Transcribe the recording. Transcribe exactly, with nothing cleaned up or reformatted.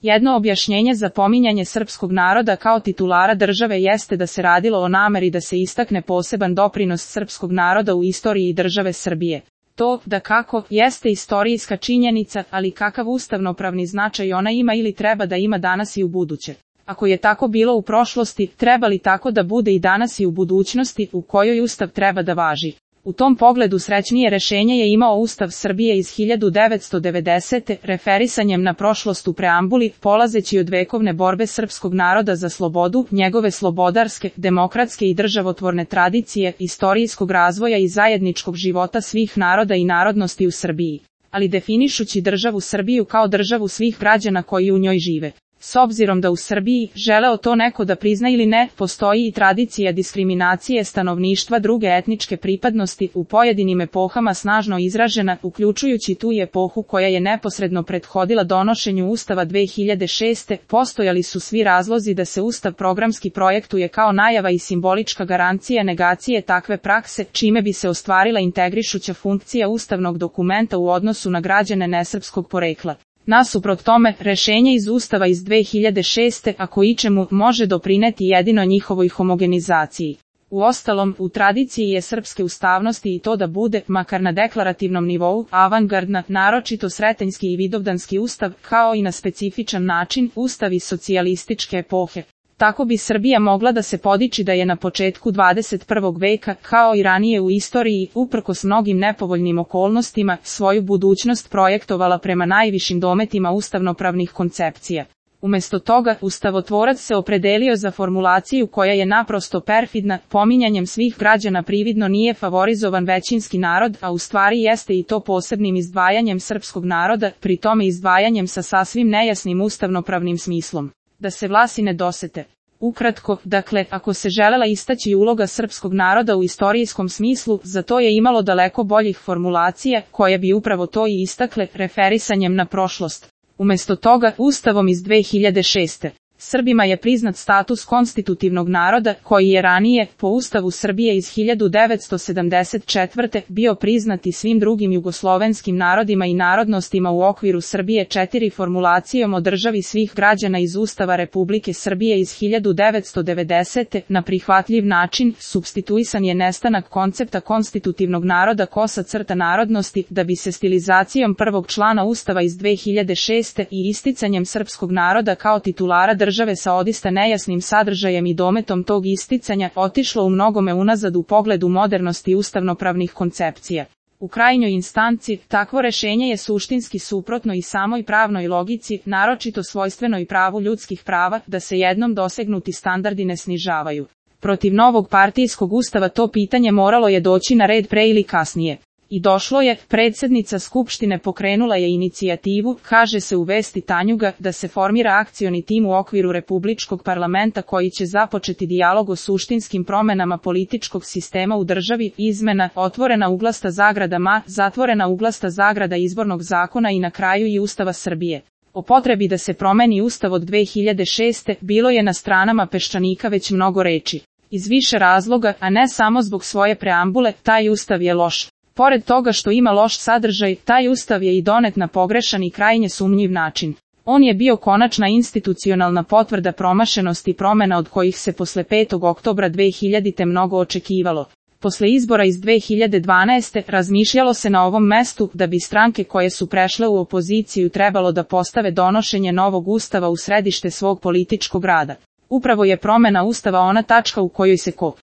Jedno objašnjenje za pominjanje srpskog naroda kao titulara države jeste da se radilo o nameri da se istakne poseban doprinos srpskog naroda u istoriji države Srbije. To, da kako, jeste istorijska činjenica, ali kakav ustavnopravni značaj ona ima ili treba da ima danas i u buduće. Ako je tako bilo u prošlosti, treba li tako da bude i danas i u budućnosti, u kojoj ustav treba da važi? U tom pogledu srećnije rešenje je imao Ustav Srbije iz hiljadu devetsto devedesete. referisanjem na prošlost u preambuli, polazeći od vekovne borbe srpskog naroda za slobodu, njegove slobodarske, demokratske i državotvorne tradicije, istorijskog razvoja i zajedničkog života svih naroda i narodnosti u Srbiji, ali definišući državu Srbiju kao državu svih građana koji u njoj žive. S obzirom da u Srbiji, želeo to neko da prizna ili ne, postoji i tradicija diskriminacije stanovništva druge etničke pripadnosti u pojedinim epohama snažno izražena, uključujući tu i epohu koja je neposredno prethodila donošenju Ustava dve hiljade šeste. Postojali su svi razlozi da se Ustav programski projektuje kao najava i simbolička garancija negacije takve prakse, čime bi se ostvarila integrišuća funkcija ustavnog dokumenta u odnosu na građane nesrpskog porekla. Nasuprot tome, rešenje iz Ustava iz dve hiljade šeste. ako ičemu, može doprineti jedino njihovoj homogenizaciji. Uostalom, u tradiciji je srpske ustavnosti i to da bude, makar na deklarativnom nivou, avangardna, naročito sretenjski i vidovdanski ustav, kao i na specifičan način, ustavi socijalističke epohe. Tako bi Srbija mogla da se podiči da je na početku dvadeset prvog veka, kao i ranije u istoriji, uprkos mnogim nepovoljnim okolnostima, svoju budućnost projektovala prema najvišim dometima ustavnopravnih koncepcija. Umesto toga, ustavotvorac se opredelio za formulaciju koja je naprosto perfidna, pominjanjem svih građana prividno nije favorizovan većinski narod, a u stvari jeste i to posebnim izdvajanjem srpskog naroda, pri tome izdvajanjem sa sasvim nejasnim ustavnopravnim smislom. Da se vlasi ne dosete. Ukratko, dakle, ako se želela istaći uloga srpskog naroda u istorijskom smislu, za to je imalo daleko boljih formulacija, koje bi upravo to i istakle, referisanjem na prošlost. Umesto toga, Ustavom iz dve hiljade šeste. Srbima je priznat status konstitutivnog naroda, koji je ranije, po Ustavu Srbije iz hiljadu devetsto sedamdeset četvrte. bio priznat i svim drugim jugoslovenskim narodima i narodnostima u okviru Srbije četiri formulacijom o državi svih građana iz Ustava Republike Srbije iz hiljadu devetsto devedesete. Na prihvatljiv način, supstituisan je nestanak koncepta konstitutivnog naroda kosa crta narodnosti, da bi se stilizacijom prvog člana Ustava iz dve hiljade šeste. i isticanjem srpskog naroda kao titulara države sa odista nejasnim sadržajem i dometom tog isticanja otišlo u mnogome unazad u pogledu modernosti ustavnopravnih koncepcija. U krajnjoj instanci, takvo rešenje je suštinski suprotno i samoj pravnoj logici, naročito svojstvenoj pravu ljudskih prava, da se jednom dosegnuti standardi ne snižavaju. Protiv novog partijskog ustava to pitanje moralo je doći na red pre ili kasnije. I došlo je, predsjednica Skupštine pokrenula je inicijativu, kaže se u vesti Tanjuga, da se formira akcioni tim u okviru Republičkog parlamenta koji će započeti dijalog o suštinskim promenama političkog sistema u državi, izmena, otvorena uglasta zagrada ma, zatvorena uglasta zagrada izbornog zakona i na kraju i Ustava Srbije. O potrebi da se promeni Ustav od dve hiljade šeste. bilo je na stranama Peščanika već mnogo reči. Iz više razloga, a ne samo zbog svoje preambule, taj Ustav je loš. Pored toga što ima loš sadržaj, taj Ustav je i donet na pogrešan i krajnje sumnjiv način. On je bio konačna institucionalna potvrda promašenosti promena od kojih se posle petog oktobra dve hiljadite. mnogo očekivalo. Posle izbora iz dve hiljade dvanaeste. razmišljalo se na ovom mestu da bi stranke koje su prešle u opoziciju trebalo da postave donošenje novog Ustava u središte svog političkog rada. Upravo je promena Ustava ona tačka u kojoj se ko